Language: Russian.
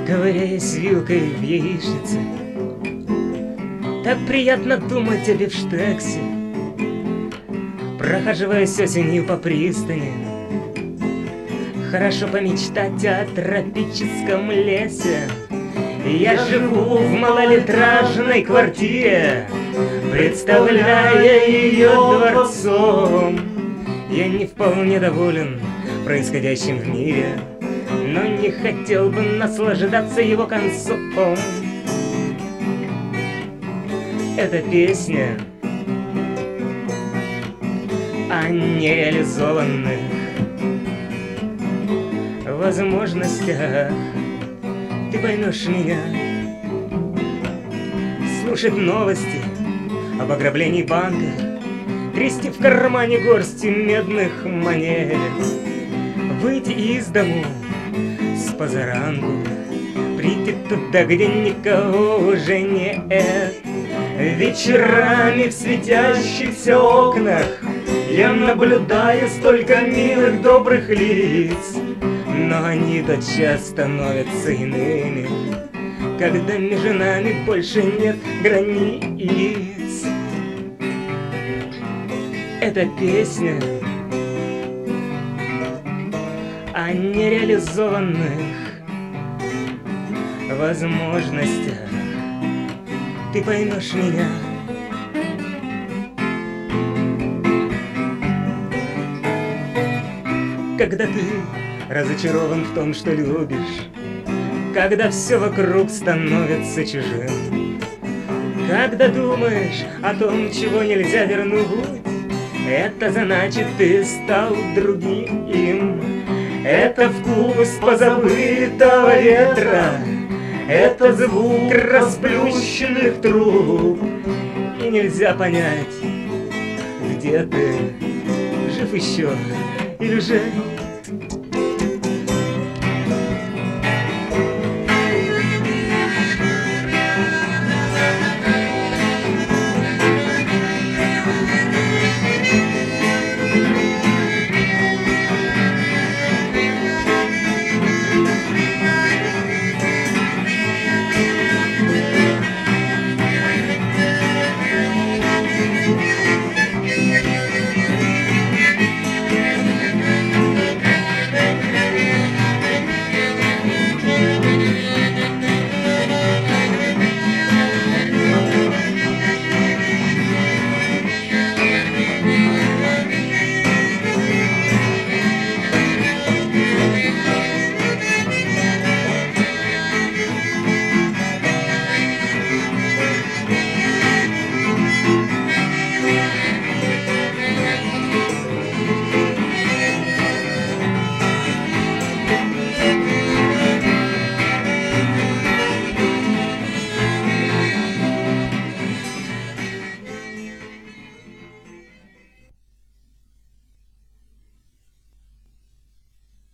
ковыряясь вилкой в яичнице. Так приятно думать о бифштексе, прохаживаясь осенью по пристани. Хорошо помечтать о тропическом лесе. Я живу в малолитражной квартире, представляя ее дворцом. Я не вполне доволен происходящим в мире, но не хотел бы наслаждаться его концом. Эта песня о нереализованных возможностях. Ты поймешь меня. Слушать новости об ограблении банка, трясти в кармане горсти медных монет, выйти из дому с позаранку, прийти туда, где никого уже нет. Вечерами в светящихся окнах я наблюдаю столько милых добрых лиц, но они тотчас становятся иными, когда между нами больше нет границ. Эта песня о нереализованных возможностях. Ты поймешь меня. Когда ты разочарован в том, что любишь, когда все вокруг становится чужим, когда думаешь о том, чего нельзя вернуть, это значит, ты стал другим. Это вкус позабытого ветра, это звук расплющенных труб, и нельзя понять, где ты, жив еще или же